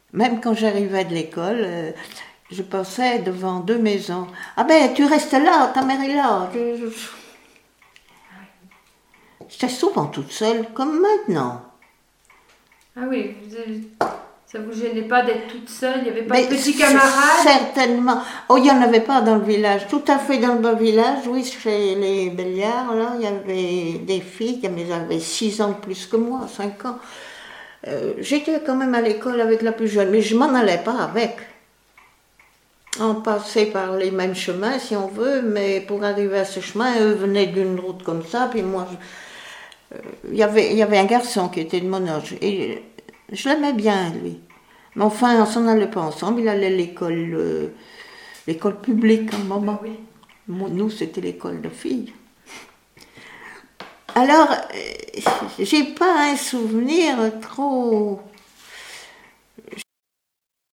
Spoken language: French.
Même quand j'arrivais de l'école, je passais devant 2 maisons. Ah ben, tu restes là, ta mère est là. J'étais souvent toute seule, comme maintenant. Ah oui, ça vous gênait pas d'être toute seule? Il n'y avait pas Mais de petits camarades? certainement. Oh, il n'y en avait pas dans le village. Tout à fait dans le bas village, oui, chez les Belliards, là, il y avait des filles qui avaient 6 ans de plus que moi, 5 ans. J'étais quand même à l'école avec la plus jeune, mais je m'en allais pas avec. On passait par les mêmes chemins, si on veut, mais pour arriver à ce chemin, eux venaient d'une route comme ça, puis moi, il y avait un garçon qui était de mon âge, et je l'aimais bien, lui. Mais enfin, on s'en allait pas ensemble, il allait à l'école publique à un moment. Oui. Nous, c'était l'école de filles. Alors, j'ai pas un souvenir trop